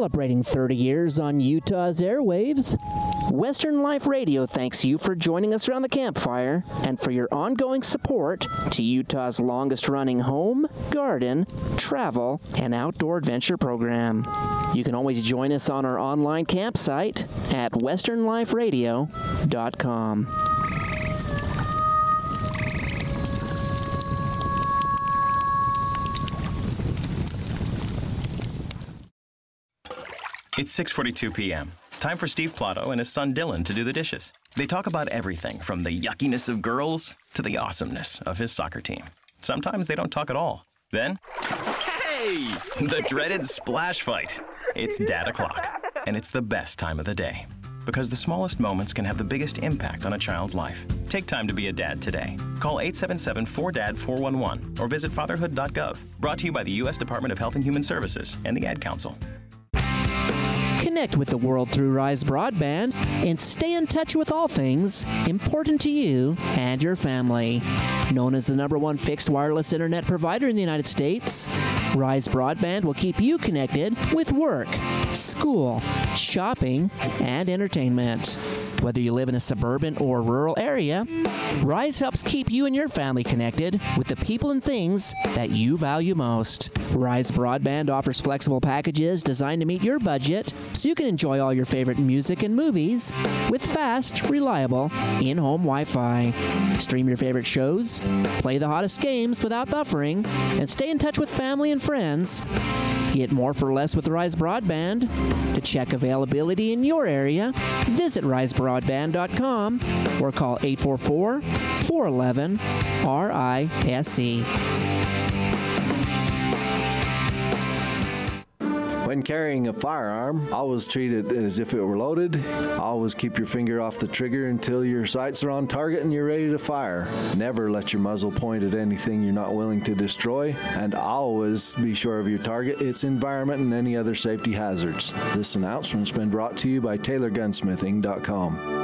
Celebrating 30 years on Utah's airwaves, Western Life Radio thanks you for joining us around the campfire and for your ongoing support to Utah's longest-running home, garden, travel, and outdoor adventure program. You can always join us on our online campsite at westernliferadio.com. It's 6:42 p.m. Time for Steve Plotto and his son Dylan to do the dishes. They talk about everything from the yuckiness of girls to the awesomeness of his soccer team. Sometimes they don't talk at all. Then, hey! The dreaded splash fight. It's Dad O'Clock, and it's the best time of the day. Because the smallest moments can have the biggest impact on a child's life. Take time to be a dad today. Call 877-4DAD-411 or visit fatherhood.gov. Brought to you by the U.S. Department of Health and Human Services and the Ad Council. Connect with the world through Rise Broadband and stay in touch with all things important to you and your family. Known as the #1 fixed wireless internet provider in the United States, Rise Broadband will keep you connected with work, school, shopping, and entertainment. Whether you live in a suburban or rural area, Rise helps keep you and your family connected with the people and things that you value most. Rise Broadband offers flexible packages designed to meet your budget so you can enjoy all your favorite music and movies with fast, reliable, in-home Wi-Fi. Stream your favorite shows, play the hottest games without buffering, and stay in touch with family and friends. Get more for less with Rise Broadband. To check availability in your area, visit risebroadband.com or call 844-411-RISE. When carrying a firearm, always treat it as if it were loaded. Always keep your finger off the trigger until your sights are on target and you're ready to fire. Never let your muzzle point at anything you're not willing to destroy. And always be sure of your target, its environment, and any other safety hazards. This announcement's been brought to you by TaylorGunsmithing.com.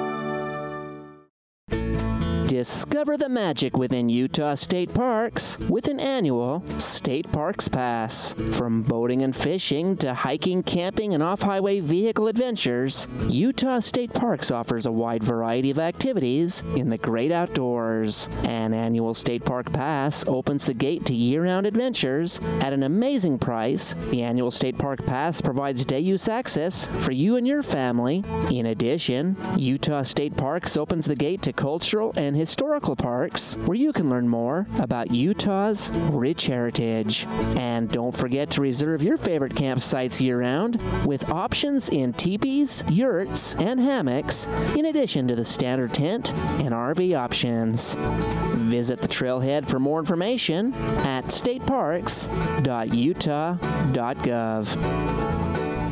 Discover the magic within Utah State Parks with an annual State Parks Pass. From boating and fishing to hiking, camping, and off-highway vehicle adventures, Utah State Parks offers a wide variety of activities in the great outdoors. An annual State Park Pass opens the gate to year-round adventures at an amazing price. The annual State Park Pass provides day-use access for you and your family. In addition, Utah State Parks opens the gate to cultural and historical parks where you can learn more about Utah's rich heritage. And don't forget to reserve your favorite campsites year-round with options in teepees, yurts, and hammocks, in addition to the standard tent and RV options. Visit the trailhead for more information at stateparks.utah.gov.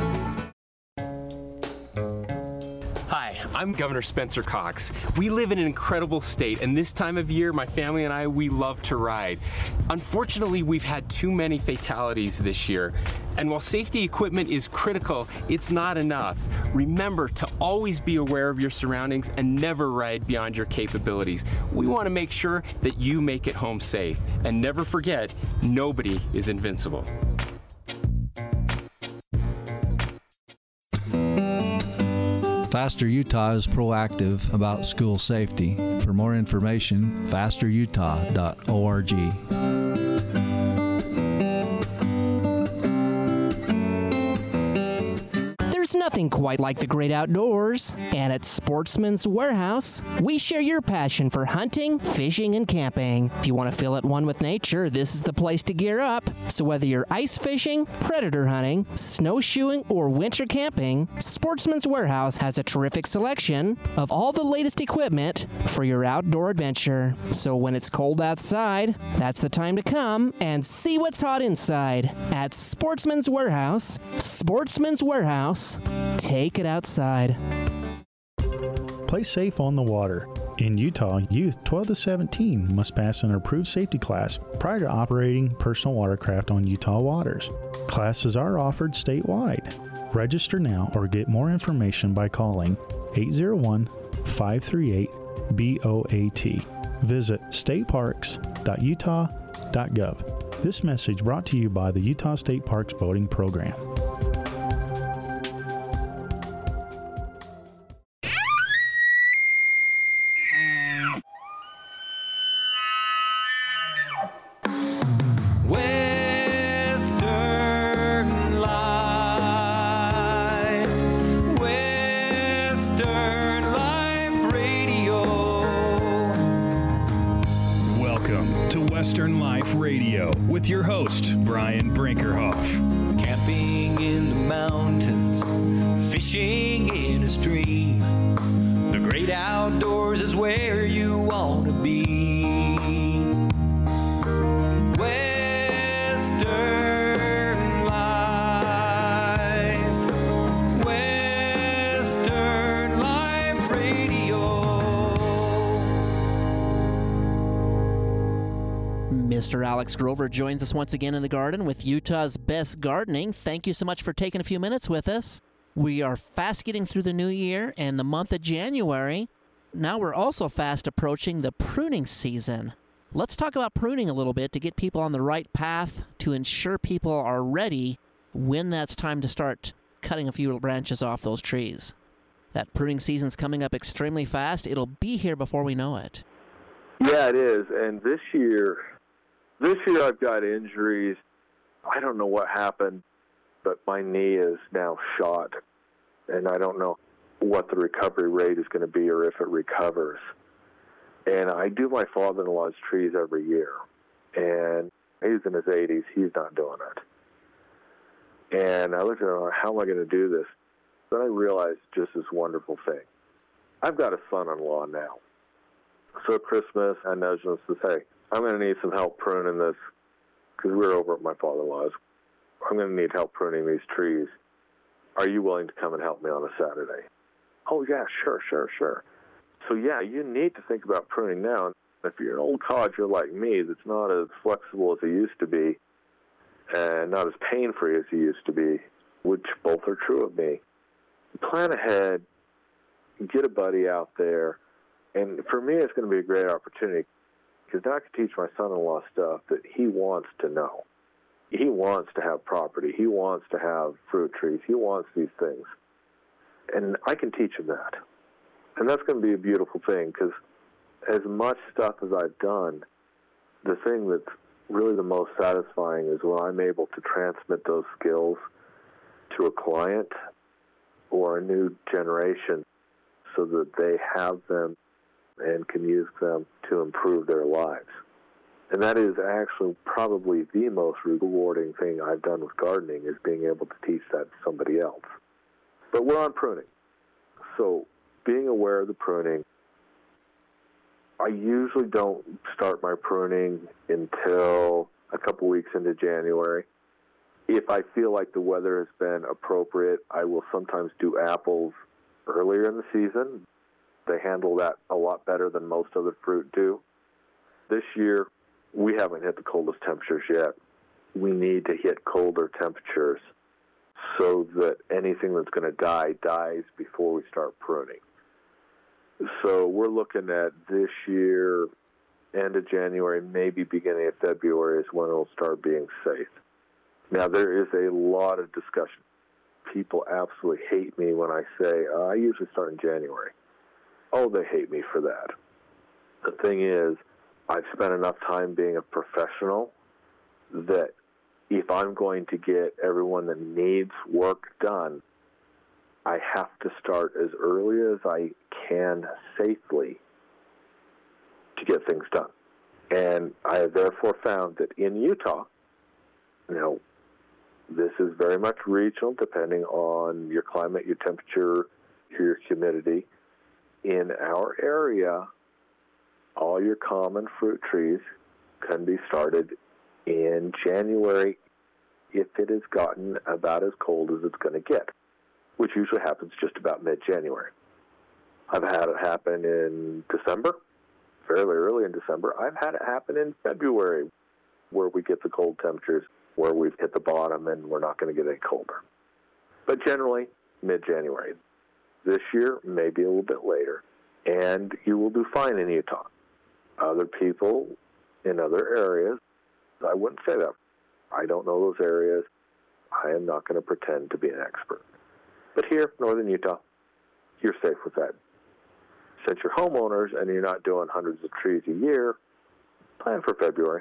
Hi, I'm Governor Spencer Cox. We live in an incredible state, and this time of year, my family and I, we love to ride. Unfortunately, we've had too many fatalities this year. And while safety equipment is critical, it's not enough. Remember to always be aware of your surroundings and never ride beyond your capabilities. We want to make sure that you make it home safe. And never forget, nobody is invincible. Faster Utah is proactive about school safety. For more information, fasterutah.org. There's nothing quite like the great outdoors, and at Sportsman's Warehouse, we share your passion for hunting, fishing, and camping. If you want to feel at one with nature, this is the place to gear up. So whether you're ice fishing, predator hunting, snowshoeing, or winter camping, Sportsman's Warehouse has a terrific selection of all the latest equipment for your outdoor adventure. So when it's cold outside, that's the time to come and see what's hot inside at Sportsman's Warehouse. Sportsman's Warehouse. Take it outside. Play safe on the water. In Utah, youth 12 to 17 must pass an approved safety class prior to operating personal watercraft on Utah waters. Classes are offered statewide. Register now or get more information by calling 801-538-BOAT. Visit stateparks.utah.gov. This message brought to you by the Utah State Parks Boating Program. Western Life Radio with your host, Brian Brinkerhoff. Camping in the mountains, fishing in a stream. The great outdoors is where you want to be. Western Life, Western Life Radio. Mr. Alex Grover joins us once again in the garden with Utah's Best Gardening. Thank you so much for taking a few minutes with us. We are fast getting through the new year and the month of January. Now we're also fast approaching the pruning season. Let's talk about pruning a little bit to get people on the right path, to ensure people are ready when that's time to start cutting a few branches off those trees. That pruning season's coming up extremely fast. It'll be here before we know it. Yeah, it is. And this year I've got injuries. I don't know what happened, but my knee is now shot, and I don't know what the recovery rate is going to be or if it recovers. And I do my father-in-law's trees every year, and he's in his 80s. He's not doing it. And I looked at him, how am I going to do this? Then I realized just this wonderful thing. I've got a son-in-law now. So at Christmas, I nudged him and said, hey, I'm going to need some help pruning this, because we were over at my father-in-law's. I'm going to need help pruning these trees. Are you willing to come and help me on a Saturday? Oh, yeah, sure. So, yeah, you need to think about pruning now. If you're an old codger like me that's not as flexible as he used to be and not as pain-free as he used to be, which both are true of me, plan ahead, get a buddy out there. And for me, it's going to be a great opportunity because now I can teach my son-in-law stuff that he wants to know. He wants to have property. He wants to have fruit trees. He wants these things. And I can teach him that. And that's going to be a beautiful thing because as much stuff as I've done, the thing that's really the most satisfying is when I'm able to transmit those skills to a client or a new generation so that they have them and can use them to improve their lives. And that is actually probably the most rewarding thing I've done with gardening is being able to teach that to somebody else. But we're on pruning. So being aware of the pruning, I usually don't start my pruning until a couple weeks into January. If I feel like the weather has been appropriate, I will sometimes do apples earlier in the season. They handle that a lot better than most other fruit do. This year, we haven't hit the coldest temperatures yet. We need to hit colder temperatures so that anything that's going to die dies before we start pruning. So we're looking at this year, end of January, maybe beginning of February is when it'll start being safe. Now, there is a lot of discussion. People absolutely hate me when I say, I usually start in January. Oh, they hate me for that. The thing is, I've spent enough time being a professional that if I'm going to get everyone that needs work done, I have to start as early as I can safely to get things done. And I have therefore found that in Utah, this is very much regional depending on your climate, your temperature, your humidity. In our area, all your common fruit trees can be started in January if it has gotten about as cold as it's going to get, which usually happens just about mid-January. I've had it happen in December, fairly early in December. I've had it happen in February where we get the cold temperatures, where we've hit the bottom and we're not going to get any colder. But generally, mid-January. This year, maybe a little bit later, and you will do fine in Utah. Other people in other areas, I wouldn't say that. I don't know those areas. I am not going to pretend to be an expert. But here, northern Utah, you're safe with that. Since you're homeowners and you're not doing hundreds of trees a year, plan for February.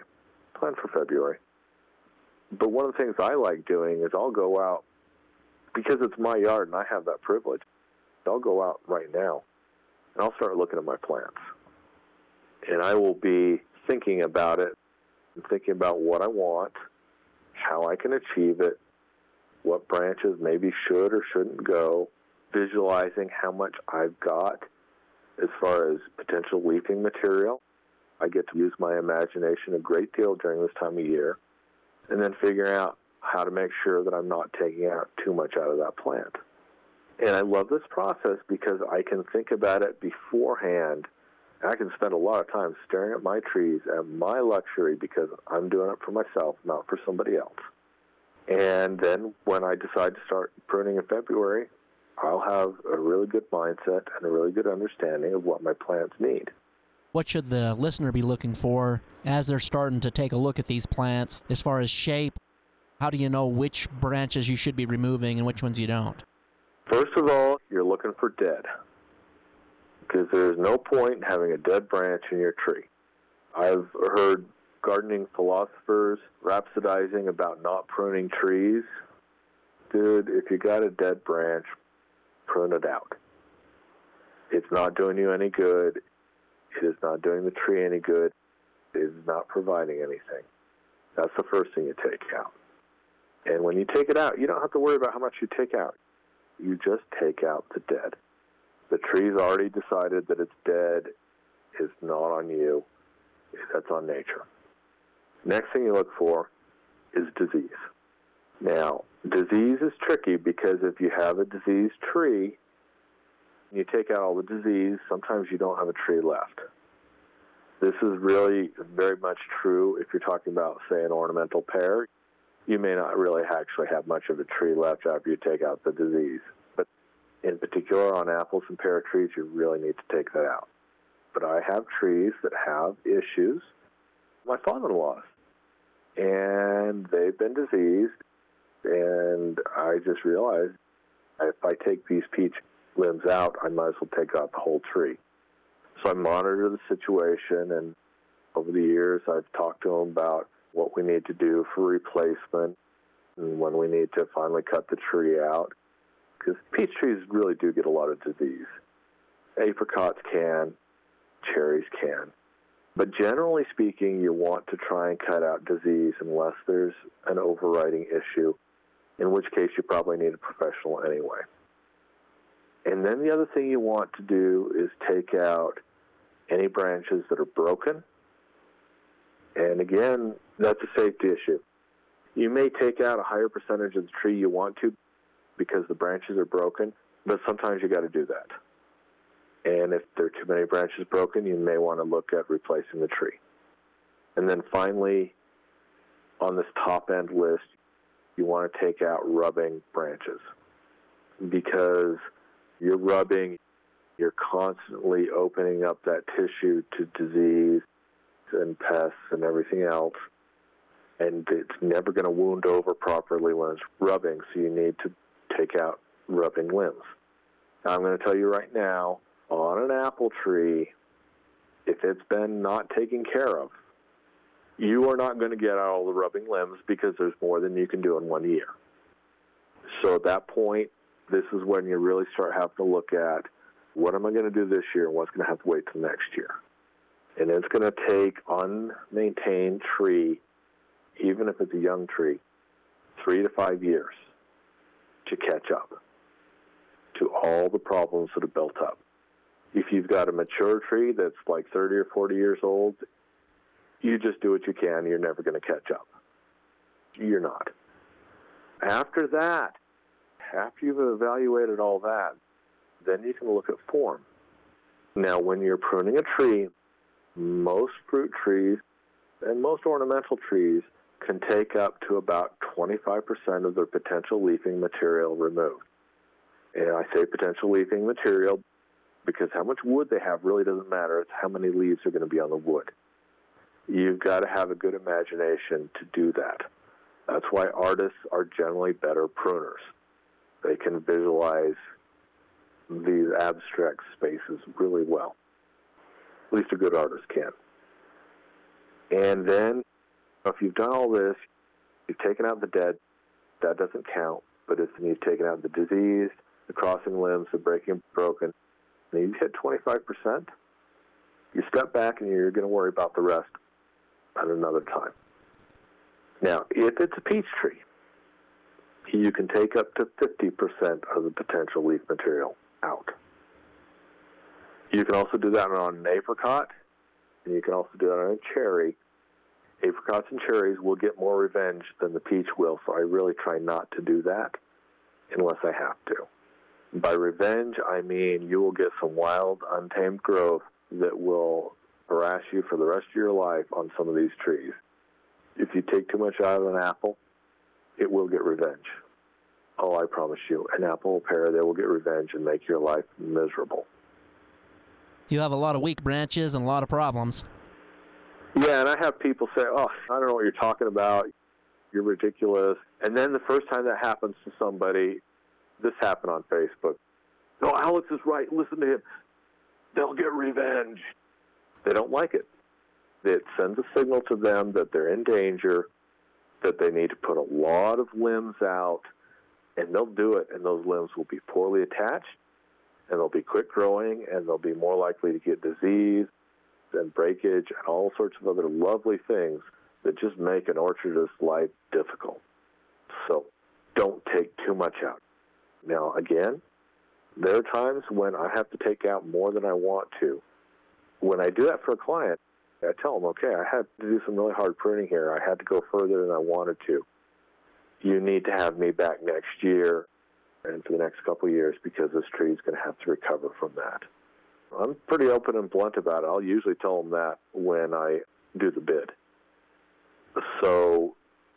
But one of the things I like doing is I'll go out, because it's my yard and I have that privilege, I'll go out right now and I'll start looking at my plants. And I will be thinking about it I'm thinking about what I want, how I can achieve it, what branches maybe should or shouldn't go, visualizing how much I've got as far as potential leafing material. I get to use my imagination a great deal during this time of year, and then figuring out how to make sure that I'm not taking out too much out of that plant. And I love this process because I can think about it beforehand. I can spend a lot of time staring at my trees at my luxury because I'm doing it for myself, not for somebody else. And then when I decide to start pruning in February, I'll have a really good mindset and a really good understanding of what my plants need. What should the listener be looking for as they're starting to take a look at these plants as far as shape? How do you know which branches you should be removing and which ones you don't? First of all, you're looking for dead, because there's no point in having a dead branch in your tree. I've heard gardening philosophers rhapsodizing about not pruning trees. Dude, if you got a dead branch, prune it out. It's not doing you any good. It is not doing the tree any good. It is not providing anything. That's the first thing you take out. And when you take it out, you don't have to worry about how much you take out. You just take out the dead. The tree's already decided that it's dead. It's not on you. That's on nature. Next thing you look for is disease. Now, disease is tricky because if you have a diseased tree, you take out all the disease, sometimes you don't have a tree left. This is really very much true if you're talking about, say, an ornamental pear. You may not really actually have much of a tree left after you take out the disease. But in particular on apples and pear trees, you really need to take that out. But I have trees that have issues. My father-in-law's. And they've been diseased. And I just realized if I take these peach limbs out, I might as well take out the whole tree. So I monitor the situation, and over the years I've talked to them about what we need to do for replacement and when we need to finally cut the tree out. Because peach trees really do get a lot of disease. Apricots can, cherries can. But generally speaking, you want to try and cut out disease unless there's an overriding issue, in which case you probably need a professional anyway. And then the other thing you want to do is take out any branches that are broken. And again, that's a safety issue. You may take out a higher percentage of the tree you want to because the branches are broken, but sometimes you got to do that. And if there are too many branches broken, you may want to look at replacing the tree. And then finally, on this top-end list, you want to take out rubbing branches because you're rubbing, you're constantly opening up that tissue to disease and pests and everything else, and it's never going to wound over properly when it's rubbing, so you need to take out rubbing limbs. Now, I'm going to tell you right now, on an apple tree, if it's been not taken care of, you are not going to get out all the rubbing limbs because there's more than you can do in 1 year. So at that point, this is when you really start having to look at what am I going to do this year and what's going to have to wait till next year. And it's going to take unmaintained tree, even if it's a young tree, 3 to 5 years to catch up to all the problems that have built up. If you've got a mature tree that's like 30 or 40 years old, you just do what you can. You're never going to catch up. You're not. After that, after you've evaluated all that, then you can look at form. Now, when you're pruning a tree, most fruit trees and most ornamental trees can take up to about 25% of their potential leafing material removed. And I say potential leafing material because how much wood they have really doesn't matter. It's how many leaves are going to be on the wood. You've got to have a good imagination to do that. That's why artists are generally better pruners. They can visualize these abstract spaces really well. At least a good artist can. And then, if you've done all this, you've taken out the dead, that doesn't count, but if you've taken out the diseased, the crossing limbs, the breaking and broken, and you've hit 25%, you step back and you're going to worry about the rest at another time. Now, if it's a peach tree, you can take up to 50% of the potential leaf material out. You can also do that on an apricot, and you can also do that on a cherry. Apricots and cherries will get more revenge than the peach will, so I really try not to do that unless I have to. By revenge, I mean you will get some wild, untamed growth that will harass you for the rest of your life on some of these trees. If you take too much out of an apple, it will get revenge. Oh, I promise you, an apple or pear, they will get revenge and make your life miserable. You have a lot of weak branches and a lot of problems. Yeah, and I have people say, oh, I don't know what you're talking about. You're ridiculous. And then the first time that happens to somebody, this happened on Facebook. No, Alex is right. Listen to him. They'll get revenge. They don't like it. It sends a signal to them that they're in danger, that they need to put a lot of limbs out, and they'll do it, and those limbs will be poorly attached, and they'll be quick growing, and they'll be more likely to get disease and breakage and all sorts of other lovely things that just make an orchardist's life difficult. So don't take too much out. Now, again, there are times when I have to take out more than I want to. When I do that for a client, I tell them, okay, I had to do some really hard pruning here. I had to go further than I wanted to. You need to have me back next year and for the next couple of years because this tree is going to have to recover from that. I'm pretty open and blunt about it. I'll usually tell them that when I do the bid. So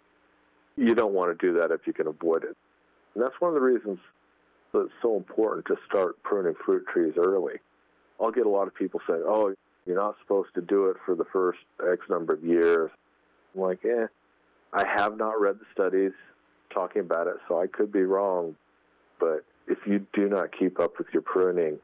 you don't want to do that if you can avoid it. And that's one of the reasons that it's so important to start pruning fruit trees early. I'll get a lot of people saying, oh, you're not supposed to do it for the first X number of years. I'm like, I have not read the studies talking about it, so I could be wrong. But if you do not keep up with your pruning,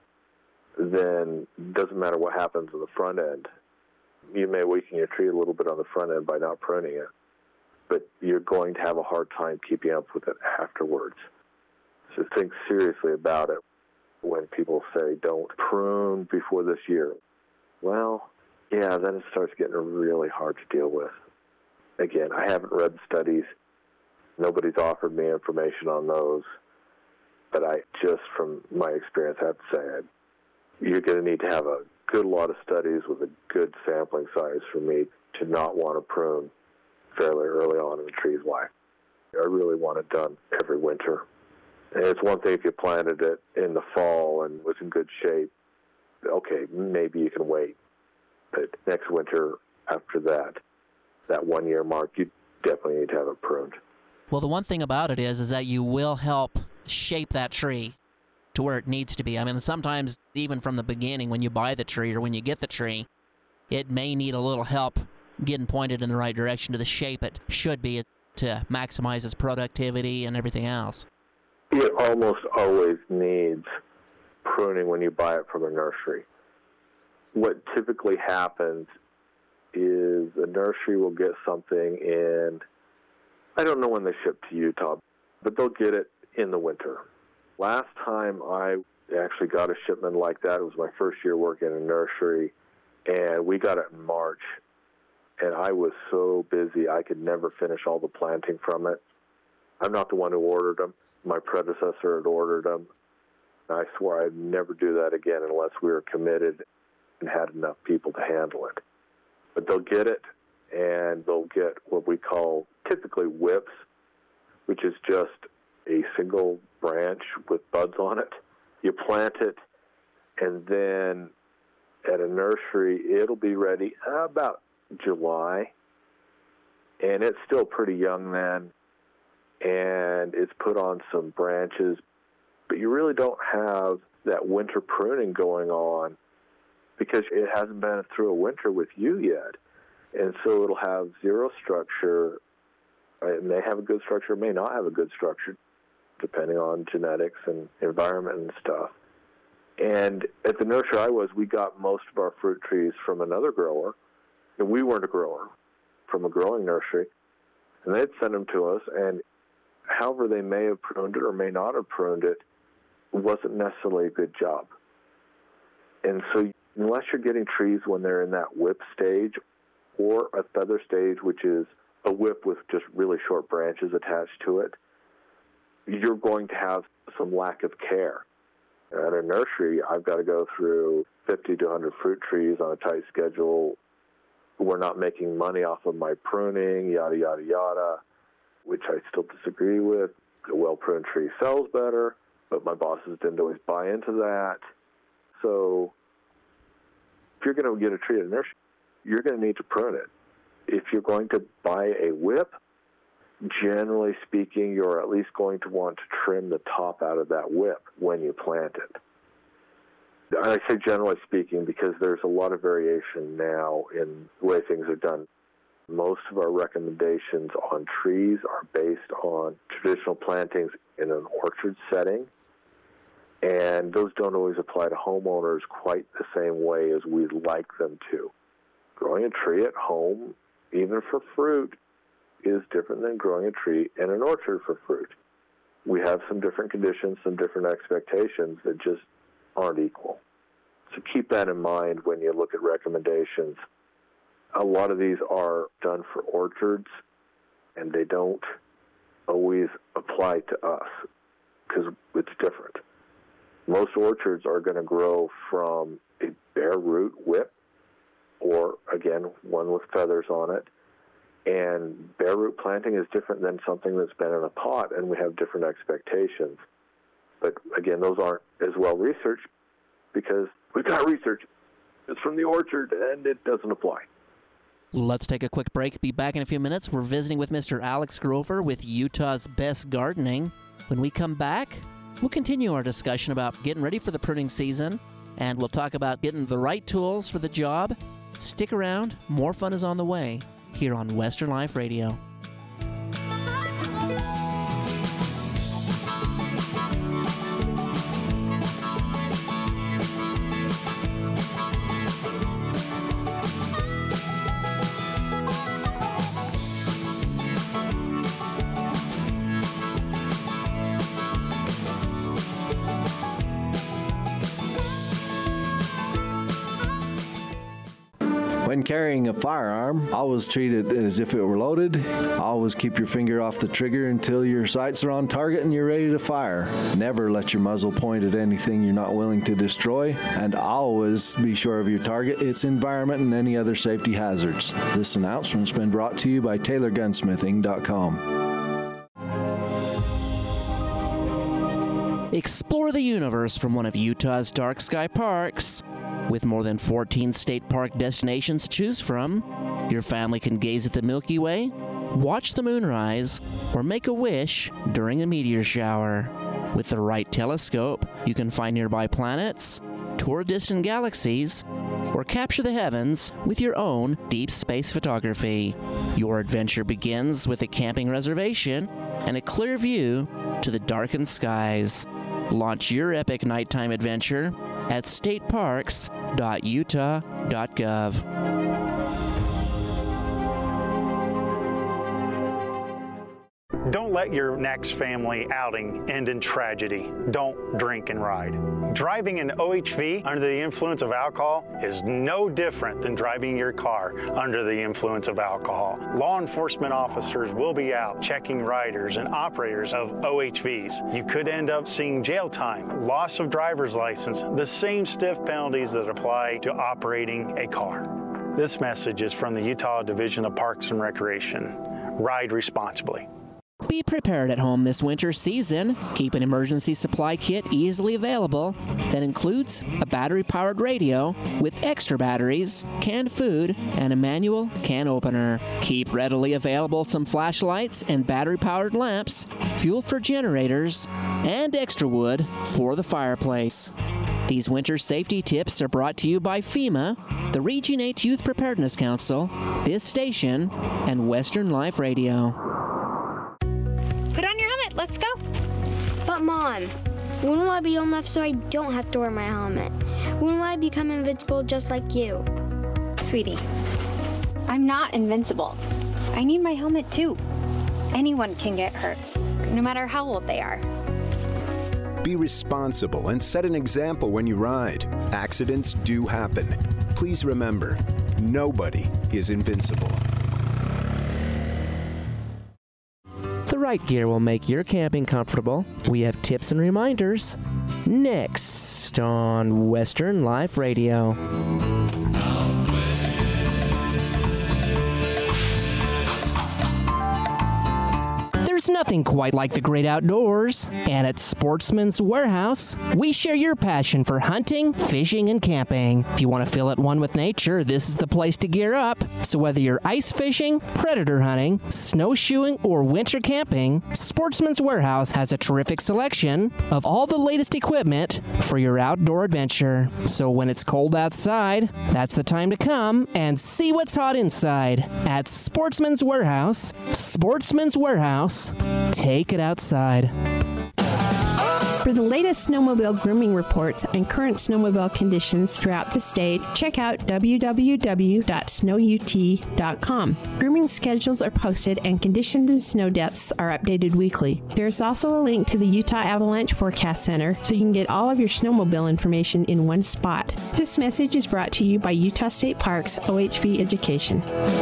then it doesn't matter what happens on the front end. You may weaken your tree a little bit on the front end by not pruning it, but you're going to have a hard time keeping up with it afterwards. So think seriously about it when people say don't prune before this year. Well, yeah, then it starts getting really hard to deal with. Again, I haven't read the studies. Nobody's offered me information on those. But I just, from my experience, I have to say, you're going to need to have a good lot of studies with a good sampling size for me to not want to prune fairly early on in the tree's life. I really want it done every winter. And it's one thing if you planted it in the fall and was in good shape. Okay, maybe you can wait. But next winter, after that 1 year mark, you definitely need to have it pruned. Well, the one thing about it is that you will help shape that tree to where it needs to be. I mean, sometimes even from the beginning when you buy the tree or when you get the tree, it may need a little help getting pointed in the right direction to the shape it should be to maximize its productivity and everything else. It almost always needs pruning when you buy it from a nursery. What typically happens is the nursery will get something in, I don't know when they ship to Utah, but they'll get it in the winter. Last time I actually got a shipment like that, it was my first year working in a nursery, and we got it in March, and I was so busy I could never finish all the planting from it. I'm not the one who ordered them. My predecessor had ordered them. And I swore I'd never do that again unless we were committed and had enough people to handle it. But they'll get it, and they'll get what we call typically whips, which is just a single branch with buds on it. You plant it, and then at a nursery, it'll be ready about July, and it's still pretty young then, and it's put on some branches, but you really don't have that winter pruning going on because it hasn't been through a winter with you yet. And so it'll have zero structure. It may have a good structure, it may not have a good structure, depending on genetics and environment and stuff. And at the nursery I was, we got most of our fruit trees from another grower, and we weren't a grower, from a growing nursery. And they'd send them to us, and however they may have pruned it or may not have pruned it, wasn't necessarily a good job. And so unless you're getting trees when they're in that whip stage or a feather stage, which is a whip with just really short branches attached to it, you're going to have some lack of care. At a nursery, I've got to go through 50 to 100 fruit trees on a tight schedule. We're not making money off of my pruning, yada, yada, yada, which I still disagree with. A well-pruned tree sells better, but my bosses didn't always buy into that. So if you're going to get a tree at a nursery, you're going to need to prune it. If you're going to buy a whip, generally speaking, you're at least going to want to trim the top out of that whip when you plant it. And I say generally speaking because there's a lot of variation now in the way things are done. Most of our recommendations on trees are based on traditional plantings in an orchard setting, and those don't always apply to homeowners quite the same way as we'd like them to. Growing a tree at home, even for fruit, is different than growing a tree in an orchard for fruit. We have some different conditions, some different expectations that just aren't equal. So keep that in mind when you look at recommendations. A lot of these are done for orchards, and they don't always apply to us because it's different. Most orchards are going to grow from a bare root whip or, again, one with feathers on it. And bare root planting is different than something that's been in a pot, and we have different expectations. But, again, those aren't as well researched because we've got research. It's from the orchard, and it doesn't apply. Let's take a quick break. Be back in a few minutes. We're visiting with Mr. Alex Grover with Utah's Best Gardening. When we come back, we'll continue our discussion about getting ready for the pruning season, and we'll talk about getting the right tools for the job. Stick around. More fun is on the way here on Western Life Radio. When carrying a firearm, always treat it as if it were loaded. Always keep your finger off the trigger until your sights are on target and you're ready to fire. Never let your muzzle point at anything you're not willing to destroy. And always be sure of your target, its environment, and any other safety hazards. This announcement's been brought to you by TaylorGunsmithing.com. Explore the universe from one of Utah's dark sky parks. With more than 14 state park destinations to choose from, your family can gaze at the Milky Way, watch the moonrise, or make a wish during a meteor shower. With the right telescope, you can find nearby planets, tour distant galaxies, or capture the heavens with your own deep space photography. Your adventure begins with a camping reservation and a clear view to the darkened skies. Launch your epic nighttime adventure at stateparks.utah.gov. Don't let your next family outing end in tragedy. Don't drink and ride. Driving an OHV under the influence of alcohol is no different than driving your car under the influence of alcohol. Law enforcement officers will be out checking riders and operators of OHVs. You could end up seeing jail time, loss of driver's license, the same stiff penalties that apply to operating a car. This message is from the Utah Division of Parks and Recreation. Ride responsibly. Be prepared at home this winter season. Keep an emergency supply kit easily available that includes a battery-powered radio with extra batteries, canned food, and a manual can opener. Keep readily available some flashlights and battery-powered lamps, fuel for generators, and extra wood for the fireplace. These winter safety tips are brought to you by FEMA, the Region 8 Youth Preparedness Council, this station, and Western Life Radio. Put on your helmet, let's go. But Mom, when will I be old enough so I don't have to wear my helmet? When will I become invincible just like you? Sweetie, I'm not invincible. I need my helmet too. Anyone can get hurt, no matter how old they are. Be responsible and set an example when you ride. Accidents do happen. Please remember, nobody is invincible. right gear will make your camping comfortable. We have tips and reminders next on Western Life Radio. There's nothing quite like the great outdoors, and at Sportsman's Warehouse, we share your passion for hunting, fishing, and camping. If you want to feel at one with nature, this is the place to gear up. So whether you're ice fishing, predator hunting, snowshoeing, or winter camping, Sportsman's Warehouse has a terrific selection of all the latest equipment for your outdoor adventure. So when it's cold outside, that's the time to come and see what's hot inside at Sportsman's Warehouse. Sportsman's Warehouse. Take it outside. For the latest snowmobile grooming reports and current snowmobile conditions throughout the state, check out www.snowut.com. Grooming schedules are posted and conditions and snow depths are updated weekly. There's also a link to the Utah Avalanche Forecast Center so you can get all of your snowmobile information in one spot. This message is brought to you by Utah State Parks OHV Education.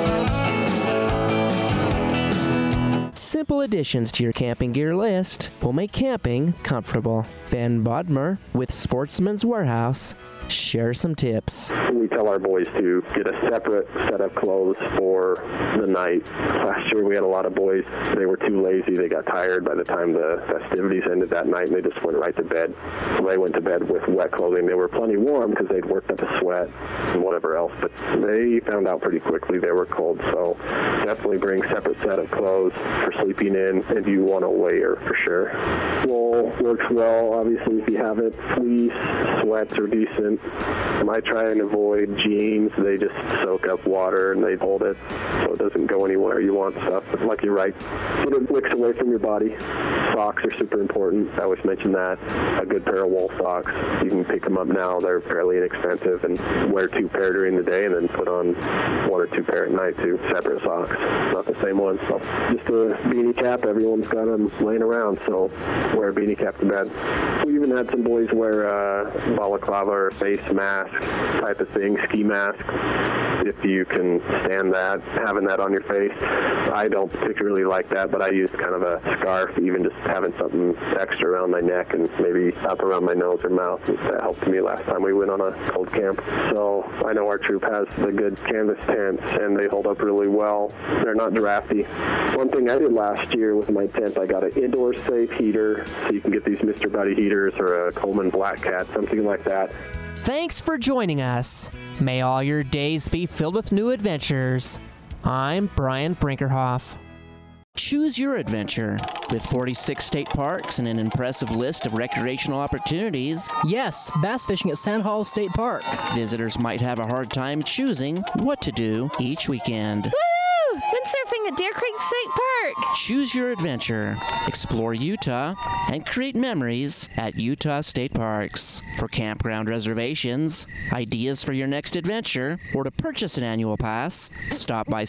Simple additions to your camping gear list will make camping comfortable. Ben Bodmer with Sportsman's Warehouse. Share some tips. We tell our boys to get a separate set of clothes for the night. Last year we had a lot of boys, they were too lazy. They got tired by the time the festivities ended that night, and they just went right to bed. So they went to bed with wet clothing. They were plenty warm because they'd worked up a sweat and whatever else, but they found out pretty quickly they were cold. So definitely bring a separate set of clothes for sleeping in if you want to layer for sure. Wool works well, obviously, if you have it. Fleece, sweats are decent. I try and avoid jeans. They just soak up water and they hold it so it doesn't go anywhere. You want stuff, like you're right, get it wicks away from your body. Socks are super important. I always mention that. A good pair of wool socks. You can pick them up now. They're fairly inexpensive, and wear 2 pair during the day and then put on 1 or 2 pair at night too. Separate socks, not the same ones. So just a beanie cap. Everyone's got them laying around, so wear a beanie cap to bed. We even had some boys wear a balaclava or face mask type of thing, ski mask, if you can stand that, having that on your face. I don't particularly like that, but I use kind of a scarf, even just having something extra around my neck and maybe up around my nose or mouth. That helped me last time we went on a cold camp. So I know our troop has the good canvas tents, and they hold up really well. They're not drafty. One thing I did last year with my tent, I got an indoor safe heater, so you can get these Mr. Buddy heaters or a Coleman Black Cat, something like that. Thanks for joining us. May all your days be filled with new adventures. I'm Brian Brinkerhoff. Choose your adventure. With 46 state parks and an impressive list of recreational opportunities, yes, bass fishing at Sand Hall State Park. Visitors might have a hard time choosing what to do each weekend. Windsurfing at Deer Creek State Park. Choose your adventure. Explore Utah and create memories at Utah State Parks. For campground reservations, ideas for your next adventure, or to purchase an annual pass, stop by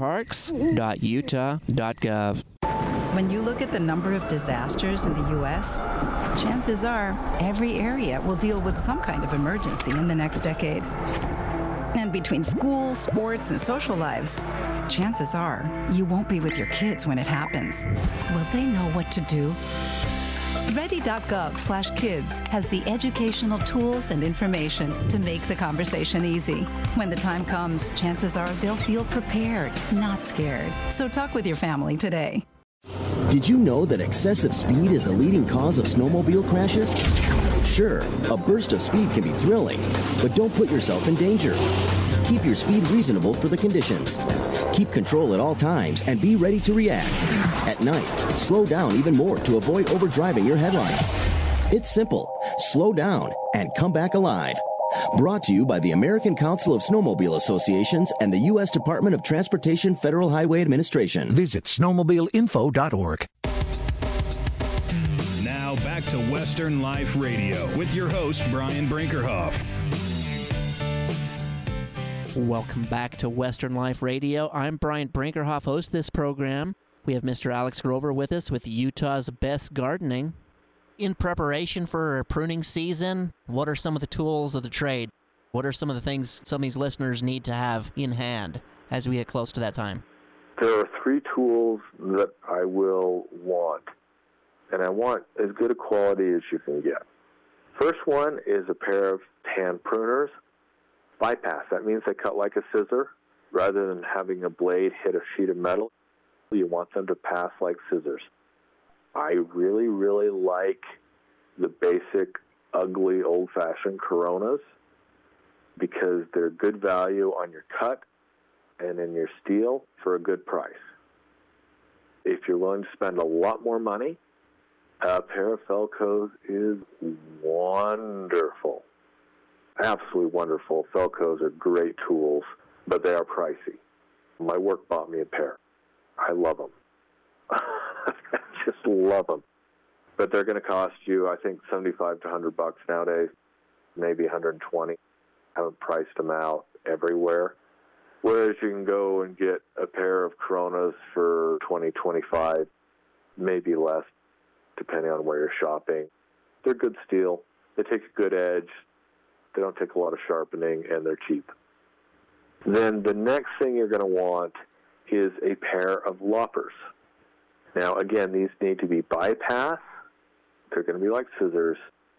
stateparks.utah.gov. When you look at the number of disasters in the U.S., chances are every area will deal with some kind of emergency in the next decade. And between school, sports, and social lives, chances are you won't be with your kids when it happens. Will they know what to do? Ready.gov/kids has the educational tools and information to make the conversation easy. When the time comes, chances are they'll feel prepared, not scared. So talk with your family today. Did you know that excessive speed is a leading cause of snowmobile crashes? Sure, a burst of speed can be thrilling, but don't put yourself in danger. Keep your speed reasonable for the conditions. Keep control at all times and be ready to react. At night, slow down even more to avoid overdriving your headlights. It's simple. Slow down and come back alive. Brought to you by the American Council of Snowmobile Associations and the U.S. Department of Transportation Federal Highway Administration. Visit snowmobileinfo.org. Now back to Western Life Radio with your host, Brian Brinkerhoff. Welcome back to Western Life Radio. I'm Brian Brinkerhoff, host of this program. We have Mr. Alex Grover with us with Utah's Best Gardening. In preparation for pruning season, what are some of the tools of the trade? What are some of the things some of these listeners need to have in hand as we get close to that time? There are 3 tools that I will want, and I want as good a quality as you can get. First one is a pair of hand pruners. Bypass. That means they cut like a scissor. Rather than having a blade hit a sheet of metal, you want them to pass like scissors. I really, really like the basic, ugly, old-fashioned Coronas because they're good value on your cut and in your steel for a good price. If you're willing to spend a lot more money, a pair of Felcos is wonderful. Absolutely wonderful. Felcos are great tools, but they are pricey. My work bought me a pair. I love them. I just love them. But they're going to cost you, I think, $75 to $100 nowadays, maybe $120. I haven't priced them out everywhere. Whereas you can go and get a pair of Coronas for $20, $25, maybe less, depending on where you're shopping. They're good steel. They take a good edge. They don't take a lot of sharpening, and they're cheap. Then the next thing you're going to want is a pair of loppers. Now, again, these need to be bypass. They're going to be like scissors.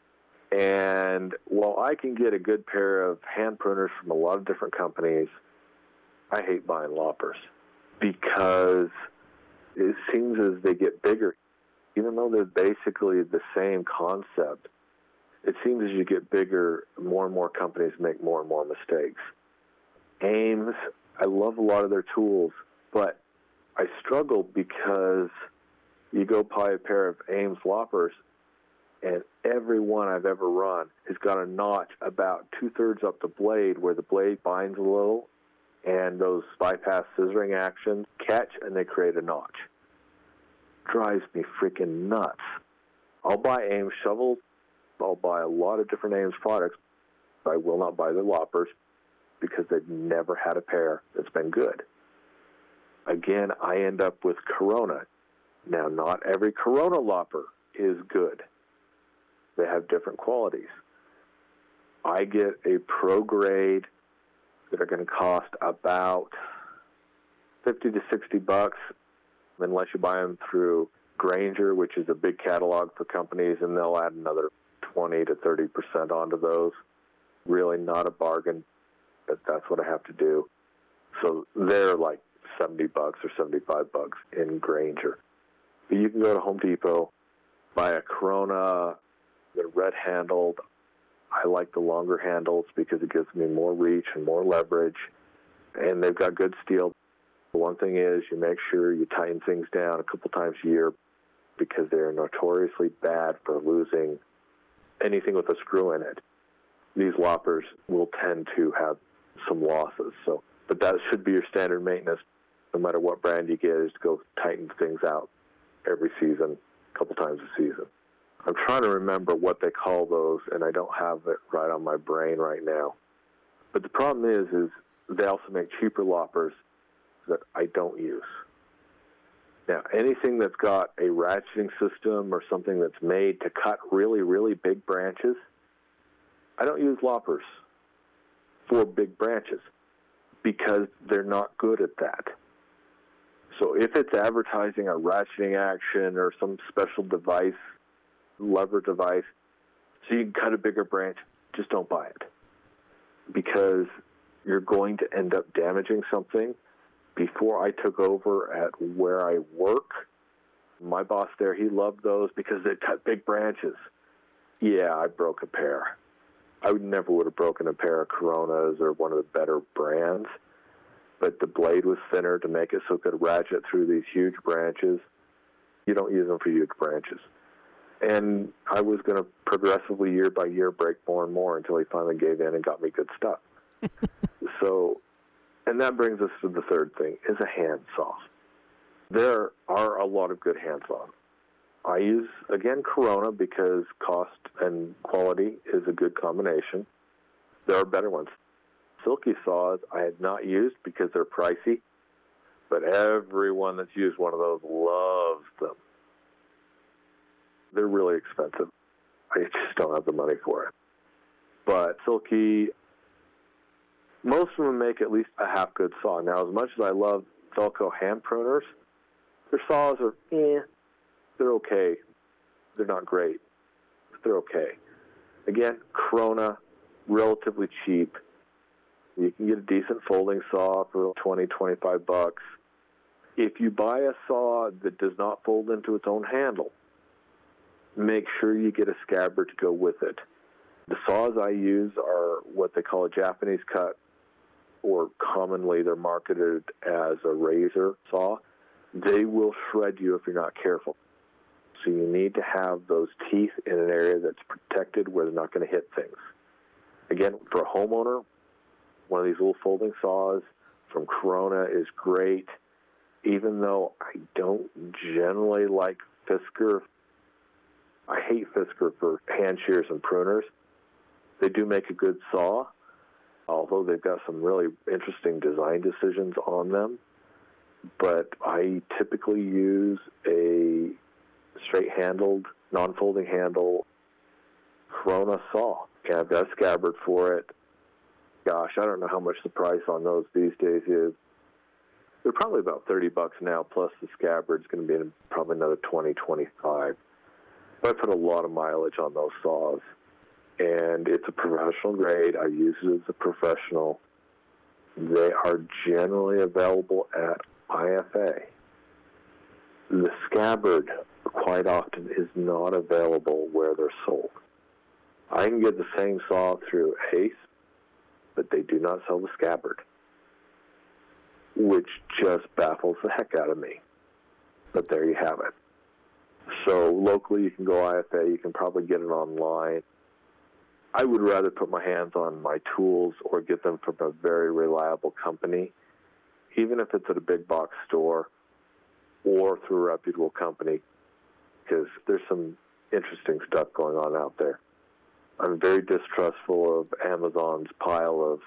And while I can get a good pair of hand pruners from a lot of different companies, I hate buying loppers because it seems as they get bigger, even though they're basically the same concept, it seems as you get bigger, more and more companies make more and more mistakes. Ames, I love a lot of their tools, but I struggle because you go buy a pair of Ames loppers, and every one I've ever run has got a notch about 2/3 up the blade where the blade binds a little, and those bypass scissoring actions catch, and they create a notch. Drives me freaking nuts. I'll buy Ames shovels. I'll buy a lot of different Ames products. I will not buy the loppers because they've never had a pair that's been good. Again, I end up with Corona. Now, not every Corona lopper is good. They have different qualities. I get a pro grade that are going to cost about $50 to $60 unless you buy them through Grainger, which is a big catalog for companies, and they'll add another 20 to 30% onto those. Really not a bargain, but that's what I have to do. So they're like $70 or $75 in Grainger. But you can go to Home Depot, buy a Corona. They're red-handled. I like the longer handles because it gives me more reach and more leverage, and they've got good steel. The one thing is you make sure you tighten things down a couple times a year because they're notoriously bad for losing anything with a screw in it. These loppers will tend to have some losses. But that should be your standard maintenance, no matter what brand you get, is to go tighten things out every season, a couple times a season. I'm trying to remember what they call those, and I don't have it right on my brain right now. But the problem is they also make cheaper loppers that I don't use. Now, anything that's got a ratcheting system or something that's made to cut really, really big branches, I don't use loppers for big branches because they're not good at that. So if it's advertising a ratcheting action or some special device, lever device, so you can cut a bigger branch, just don't buy it because you're going to end up damaging something. Before I took over at where I work, my boss there, he loved those because they cut big branches. Yeah, I broke a pair. I never would have broken a pair of Coronas or one of the better brands, but the blade was thinner to make it so it could ratchet through these huge branches. You don't use them for huge branches. And I was going to progressively, year by year, break more and more until he finally gave in and got me good stuff. And that brings us to the third thing, is a handsaw. There are a lot of good handsaws. I use, again, Corona because cost and quality is a good combination. There are better ones. Silky saws I had not used because they're pricey, but everyone that's used one of those loves them. They're really expensive. I just don't have the money for it. But Silky, most of them make at least a half-good saw. Now, as much as I love Felco hand pruners. Their saws are, they're okay. They're not great. They're okay. Again, Corona, relatively cheap. You can get a decent folding saw for $20, $25. If you buy a saw that does not fold into its own handle, make sure you get a scabbard to go with it. The saws I use are what they call a Japanese cut, or commonly they're marketed as a razor saw. They will shred you if you're not careful. So you need to have those teeth in an area that's protected where they're not going to hit things. Again, for a homeowner, one of these little folding saws from Corona is great, even though I don't generally like Fisker. I hate Fisker for hand shears and pruners. They do make a good saw, although they've got some really interesting design decisions on them. But I typically use a straight-handled, non-folding handle Corona saw. And I've got a scabbard for it. Gosh, I don't know how much the price on those these days is. They're probably about $30 now, plus the scabbard's going to be probably another $20, $25. But I put a lot of mileage on those saws. And it's a professional grade. I use it as a professional. They are generally available at IFA. The scabbard quite often is not available where they're sold. I can get the same saw through Ace, but they do not sell the scabbard, which just baffles the heck out of me. But there you have it. So locally you can go IFA, you can probably get it online. I would rather put my hands on my tools or get them from a very reliable company, even if it's at a big box store or through a reputable company, because there's some interesting stuff going on out there. I'm very distrustful of Amazon's pile of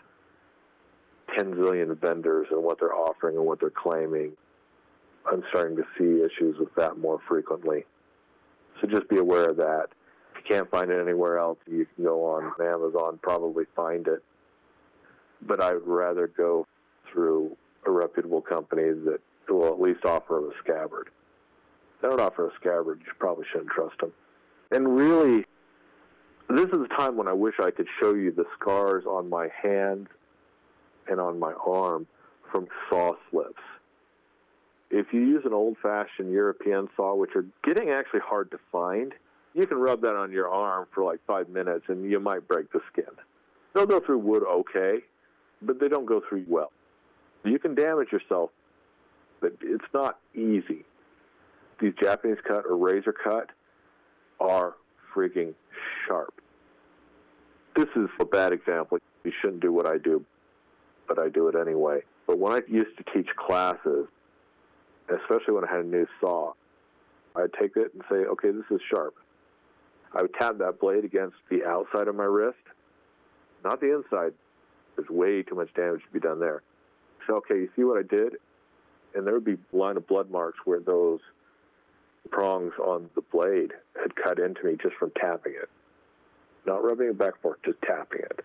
10 zillion vendors and what they're offering and what they're claiming. I'm starting to see issues with that more frequently. So just be aware of that. If you can't find it anywhere else, you can go on Amazon, probably find it. But I would rather go through a reputable company that will at least offer a scabbard. If they don't offer a scabbard, you probably shouldn't trust them. And really, this is a time when I wish I could show you the scars on my hand and on my arm from saw slips. If you use an old-fashioned European saw, which are getting actually hard to find, you can rub that on your arm for like 5 minutes and you might break the skin. They'll go through wood okay, but they don't go through well. You can damage yourself, but it's not easy. These Japanese cut or razor cut are freaking sharp. This is a bad example. You shouldn't do what I do, but I do it anyway. But when I used to teach classes, especially when I had a new saw, I'd take it and say, okay, this is sharp. I would tap that blade against the outside of my wrist, not the inside. There's way too much damage to be done there. So, okay, you see what I did? And there would be a line of blood marks where those prongs on the blade had cut into me just from tapping it. Not rubbing it back and forth, just tapping it.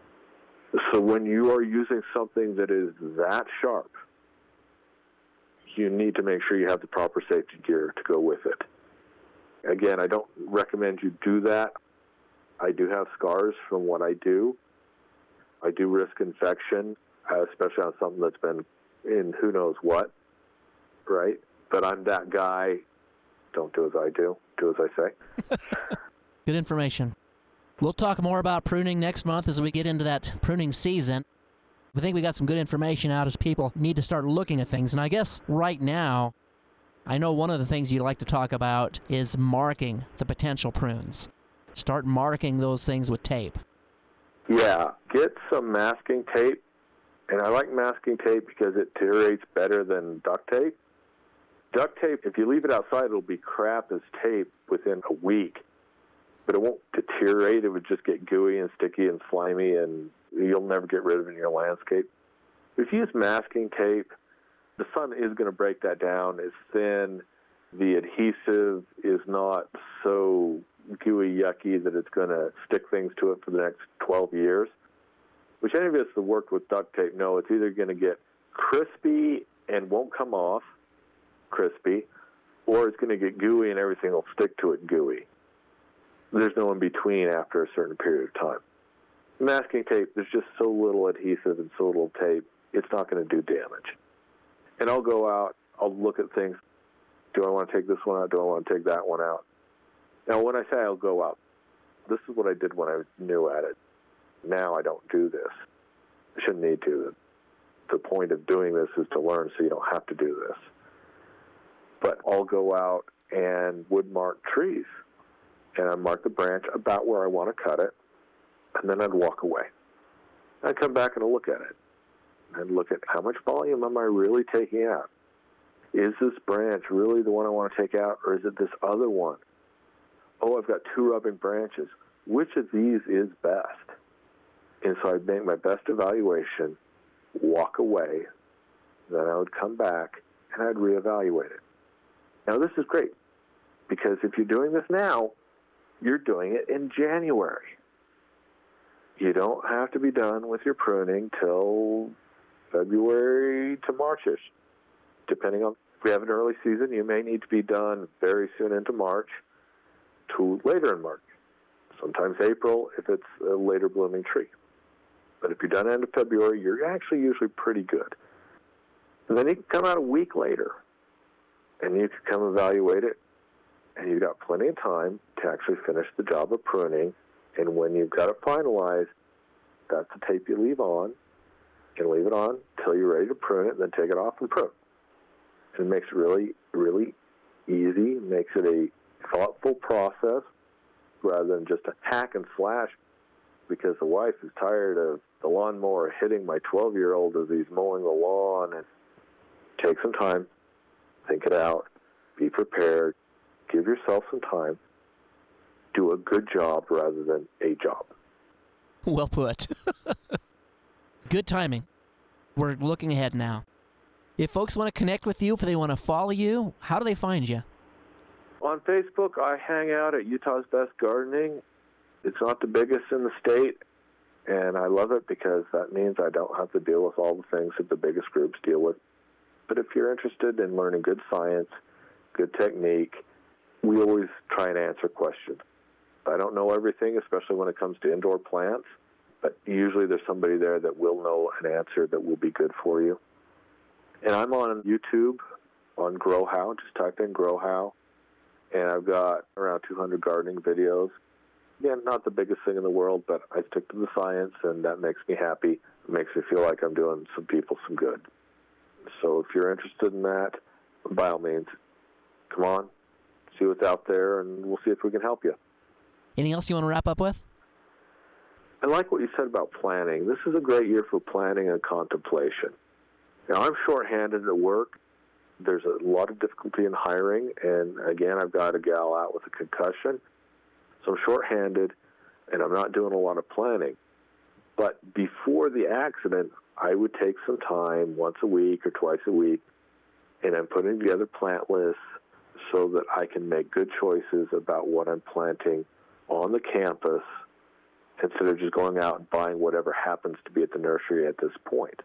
So when you are using something that is that sharp, you need to make sure you have the proper safety gear to go with it. Again, I don't recommend you do that. I do have scars from what I do. I do risk infection, especially on something that's been in who knows what, right? But I'm that guy. Don't do as I do. Do as I say. Good information. We'll talk more about pruning next month as we get into that pruning season. I think we got some good information out as people need to start looking at things. And I guess right now, I know one of the things you like to talk about is marking the potential prunes. Start marking those things with tape. Yeah, get some masking tape. And I like masking tape because it deteriorates better than duct tape. Duct tape, if you leave it outside, it'll be crap as tape within a week. But it won't deteriorate. It would just get gooey and sticky and slimy, and you'll never get rid of it in your landscape. If you use masking tape, the sun is going to break that down. It's thin. The adhesive is not so gooey, yucky that it's going to stick things to it for the next 12 years. Which any of us that worked with duct tape know it's either going to get crispy and won't come off crispy, or it's going to get gooey and everything will stick to it gooey. There's no in between after a certain period of time. Masking tape, there's just so little adhesive and so little tape, it's not going to do damage. And I'll go out, I'll look at things. Do I want to take this one out? Do I want to take that one out? Now, when I say I'll go out, this is what I did when I was new at it. Now I don't do this. I shouldn't need to. The point of doing this is to learn so you don't have to do this. But I'll go out and wood mark trees. And I'd mark the branch about where I want to cut it, and then I'd walk away. I'd come back and I'd look at it. And look at how much volume am I really taking out? Is this branch really the one I want to take out, or is it this other one? Oh, I've got 2 rubbing branches. Which of these is best? And so I'd make my best evaluation, walk away, then I would come back, and I'd reevaluate it. Now, this is great, because if you're doing this now, you're doing it in January. You don't have to be done with your pruning till February to March-ish. Depending on if we have an early season, you may need to be done very soon into March to later in March. Sometimes April if it's a later blooming tree. But if you're done end of February, you're actually usually pretty good. And then you can come out a week later, and you can come evaluate it, and you've got plenty of time to actually finish the job of pruning. And when you've got it finalized, that's the tape you leave on. You can leave it on until you're ready to prune it, and then take it off and prune. And it makes it really, really easy. It makes it a thoughtful process rather than just a hack and slash, because the wife is tired of the lawnmower hitting my 12-year-old as he's mowing the lawn. And take some time, think it out, be prepared, give yourself some time, do a good job rather than a job. Well put. Good timing. We're looking ahead now. If folks want to connect with you, if they want to follow you, how do they find you? On Facebook, I hang out at Utah's Best Gardening. It's not the biggest in the state, and I love it because that means I don't have to deal with all the things that the biggest groups deal with. But if you're interested in learning good science, good technique, we always try and answer questions. I don't know everything, especially when it comes to indoor plants, but usually there's somebody there that will know an answer that will be good for you. And I'm on YouTube on Grow How. Just type in Grow How. And I've got around 200 gardening videos. Again, not the biggest thing in the world, but I stick to the science, and that makes me happy. It makes me feel like I'm doing some people some good. So if you're interested in that, by all means, come on, see what's out there, and we'll see if we can help you. Anything else you want to wrap up with? I like what you said about planning. This is a great year for planning and contemplation. Now, I'm shorthanded at work. There's a lot of difficulty in hiring, and again, I've got a gal out with a concussion. So I'm shorthanded, and I'm not doing a lot of planning. But before the accident, I would take some time once a week or twice a week, and I'm putting together plant lists so that I can make good choices about what I'm planting on the campus instead of just going out and buying whatever happens to be at the nursery at this point.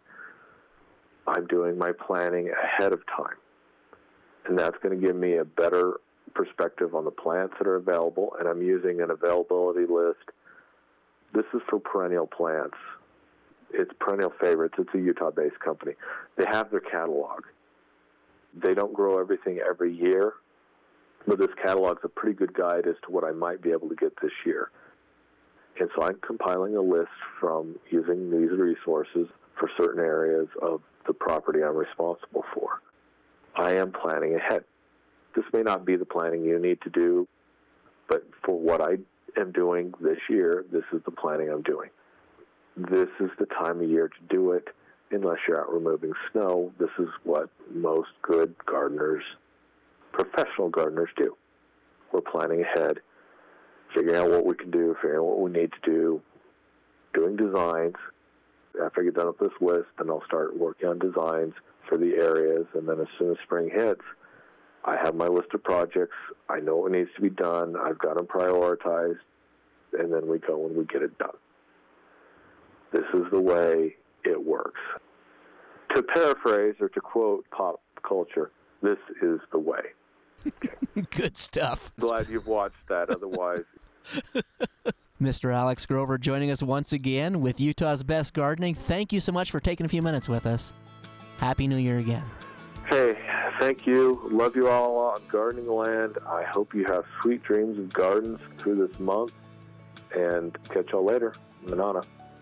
I'm doing my planning ahead of time, and that's going to give me a better perspective on the plants that are available, and I'm using an availability list. This is for perennial plants. It's Perennial Favorites. It's a Utah-based company. They have their catalog. They don't grow everything every year, but this catalog's a pretty good guide as to what I might be able to get this year. And so I'm compiling a list from using these resources for certain areas of the property I'm responsible for. I am planning ahead. This may not be the planning you need to do, but for what I am doing this year, this is the planning I'm doing. This is the time of year to do it, unless you're out removing snow. This is what most good gardeners, professional gardeners, do. We're planning ahead, figuring out what we can do, figuring out what we need to do, doing designs. After I get done with this list, then I'll start working on designs for the areas, and then as soon as spring hits, I have my list of projects. I know what needs to be done. I've got them prioritized, and then we go and we get it done. This is the way it works. To paraphrase or to quote pop culture, this is the way. Good stuff. Glad you've watched that. Otherwise, Mr. Alex Grover joining us once again with Utah's Best Gardening. Thank you so much for taking a few minutes with us. Happy New Year again. Hey, thank you. Love you all on Gardening Land. I hope you have sweet dreams of gardens through this month. And catch y'all later. Manana.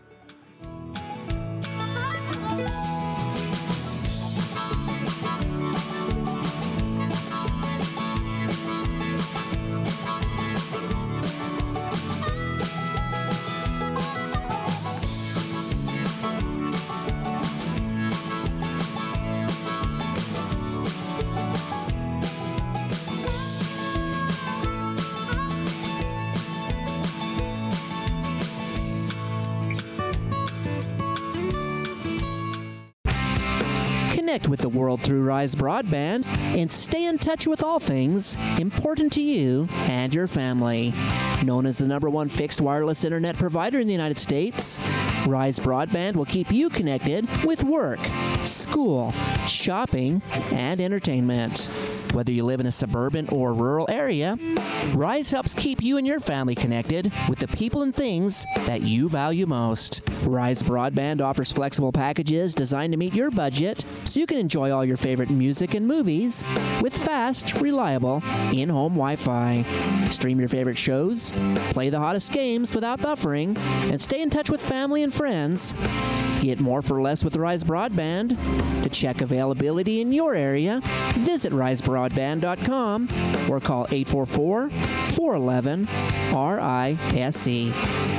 Connect with the world through Rise Broadband and stay in touch with all things important to you and your family. Known as the #1 fixed wireless internet provider in the United States, Rise Broadband will keep you connected with work, school, shopping, and entertainment. Whether you live in a suburban or rural area, Rise helps keep you and your family connected with the people and things that you value most. Rise Broadband offers flexible packages designed to meet your budget so you can enjoy all your favorite music and movies with fast, reliable, in-home Wi-Fi. Stream your favorite shows, play the hottest games without buffering, and stay in touch with family and friends. Get more for less with Rise Broadband. To check availability in your area, visit risebroadband.com or call 844-411-RISE.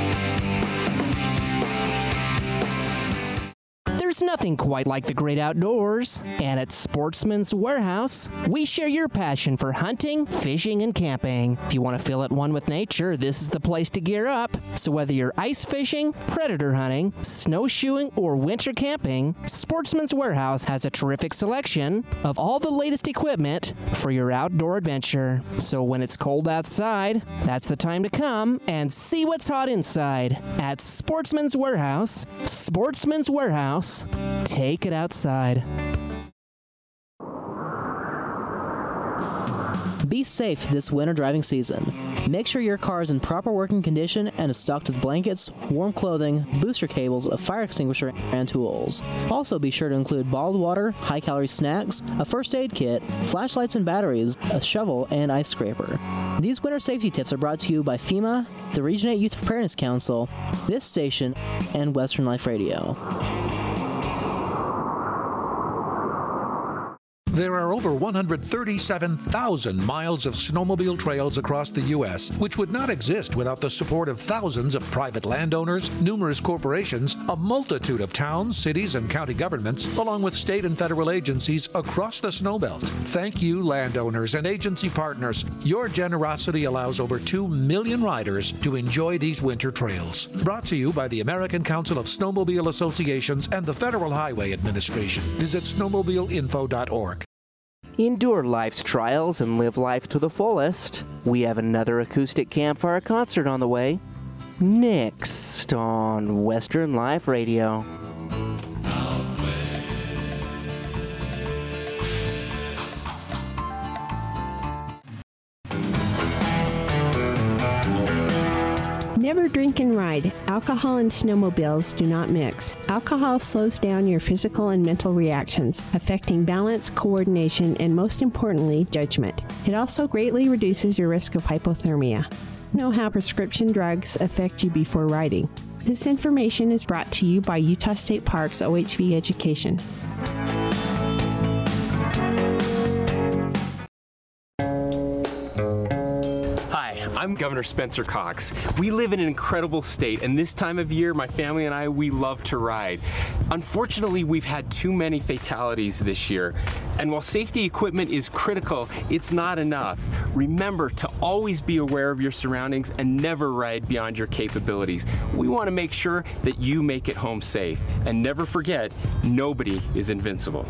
There's nothing quite like the great outdoors, and at Sportsman's Warehouse, we share your passion for hunting, fishing, and camping. If you want to feel at one with nature, this is the place to gear up. So whether you're ice fishing, predator hunting, snowshoeing, or winter camping, Sportsman's Warehouse has a terrific selection of all the latest equipment for your outdoor adventure. So when it's cold outside, that's the time to come and see what's hot inside at Sportsman's Warehouse. Sportsman's Warehouse. Take it outside. Be safe this winter driving season. Make sure your car is in proper working condition and is stocked with blankets, warm clothing, booster cables, a fire extinguisher, and tools. Also be sure to include bottled water, high-calorie snacks, a first aid kit, flashlights and batteries, a shovel, and ice scraper. These winter safety tips are brought to you by FEMA, the Region 8 Youth Preparedness Council, this station, and Western Life Radio. There are over 137,000 miles of snowmobile trails across the U.S., which would not exist without the support of thousands of private landowners, numerous corporations, a multitude of towns, cities, and county governments, along with state and federal agencies across the snowbelt. Thank you, landowners and agency partners. Your generosity allows over 2 million riders to enjoy these winter trails. Brought to you by the American Council of Snowmobile Associations and the Federal Highway Administration. Visit snowmobileinfo.org. Endure life's trials and live life to the fullest. We have another acoustic campfire concert on the way. Next on Western Life Radio. Never drink and ride. Alcohol and snowmobiles do not mix. Alcohol slows down your physical and mental reactions, affecting balance, coordination, and most importantly, judgment. It also greatly reduces your risk of hypothermia. Know how prescription drugs affect you before riding. This information is brought to you by Utah State Parks OHV Education. I'm Governor Spencer Cox. We live in an incredible state, and this time of year, my family and I, we love to ride. Unfortunately, we've had too many fatalities this year, and while safety equipment is critical, it's not enough. Remember to always be aware of your surroundings and never ride beyond your capabilities. We want to make sure that you make it home safe, and never forget, nobody is invincible.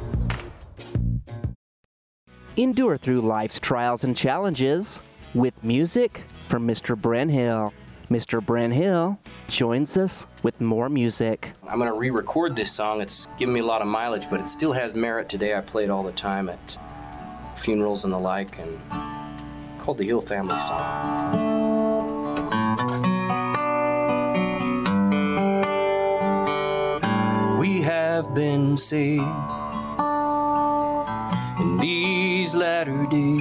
Endure through life's trials and challenges with music from Mr. Bren Hill. Mr. Brent Hill joins us with more music. I'm going to re-record this song. It's given me a lot of mileage, but it still has merit today. I play it all the time at funerals and the like, and called the Hill Family Song. We have been saved in these latter days,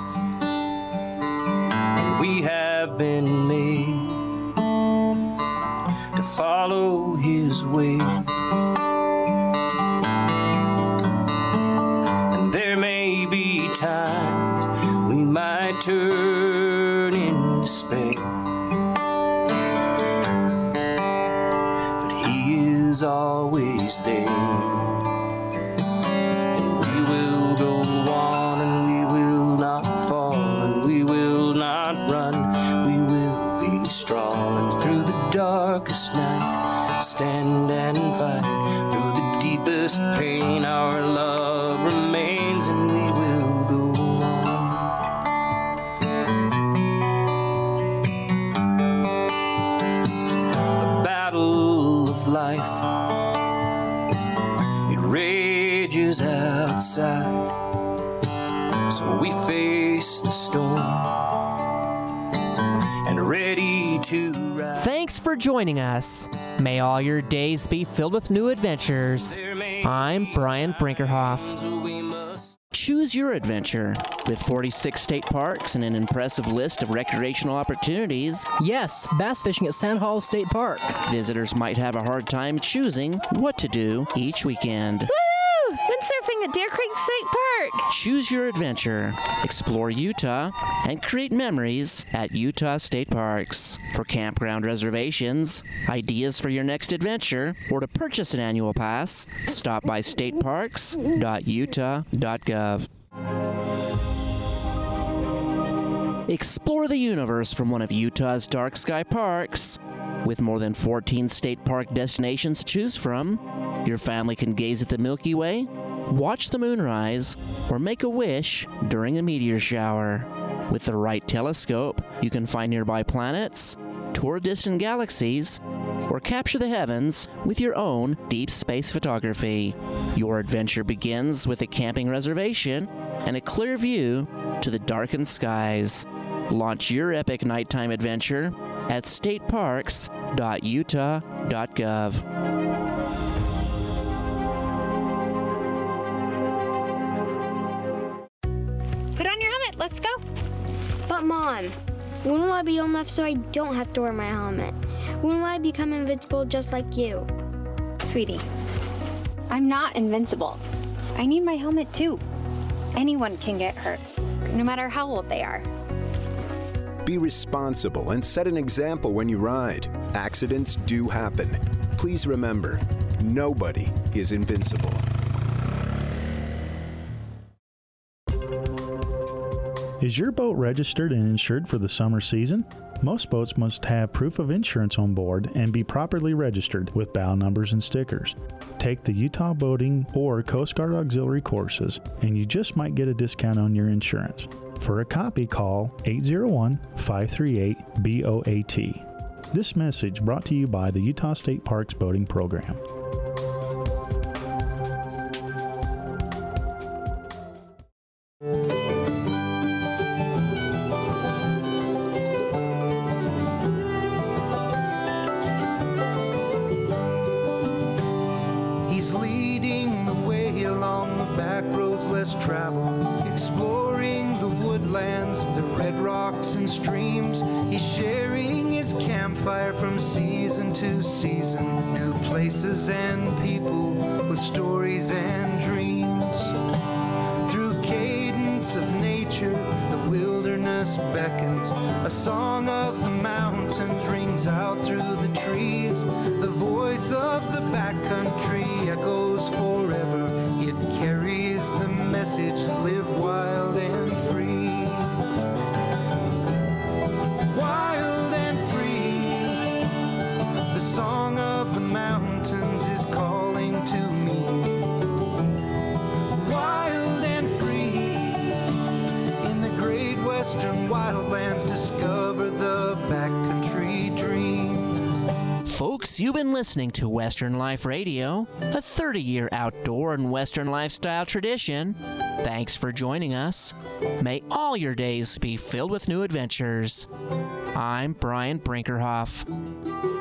and we have been made to follow His way. And there may be times we might turn in despair, but He is always there. And we will go on, and we will not fall, and we will not run. We will be strong, and through the darkest night, stand and fight. Through the deepest pain, our love remains, and we will go on. The battle of life, it rages outside, so we face the storm and ready to ride. Thanks for joining us. May all your days be filled with new adventures. I'm Brian Brinkerhoff. Choose your adventure. With 46 state parks and an impressive list of recreational opportunities. Yes, bass fishing at Sand Hall State Park. Visitors might have a hard time choosing what to do each weekend. Woo! Windsurfing at Deer Creek State Park. Choose your adventure. Explore Utah and create memories at Utah State Parks. For campground reservations, ideas for your next adventure, or to purchase an annual pass, stop by stateparks.utah.gov. Explore the universe from one of Utah's dark sky parks. With more than 14 state park destinations to choose from, your family can gaze at the Milky Way, watch the moonrise, or make a wish during a meteor shower. With the right telescope, you can find nearby planets, tour distant galaxies, or capture the heavens with your own deep space photography. Your adventure begins with a camping reservation and a clear view to the darkened skies. Launch your epic nighttime adventure at stateparks.utah.gov. Put on your helmet, let's go. But Mom, when will I be old enough so I don't have to wear my helmet? When will I become invincible just like you? Sweetie, I'm not invincible. I need my helmet too. Anyone can get hurt, no matter how old they are. Be responsible and set an example when you ride. Accidents do happen. Please remember, nobody is invincible. Is your boat registered and insured for the summer season? Most boats must have proof of insurance on board and be properly registered with bow numbers and stickers. Take the Utah Boating or Coast Guard Auxiliary courses, and you just might get a discount on your insurance. For a copy, call 801-538-BOAT. This message brought to you by the Utah State Parks Boating Program. He's leading the way along the back roads less traveled, exploring the woodlands, the red rocks and streams. He's sharing his campfire from season to season, new places and people with stories and dreams. Through cadence of nature, the wilderness beckons. A song of the mountains rings out through the trees. The voice of the backcountry echoes forever. It carries the message, live wild and free. Wild and free. The song of the mountains is calling to me. Wild and free. In the great western wildlands, discover the backcountry dream. folks, you've been listening to Western Life Radio, a 30-year outdoor and Western lifestyle tradition. Thanks for joining us. May all your days be filled with new adventures. I'm Brian Brinkerhoff.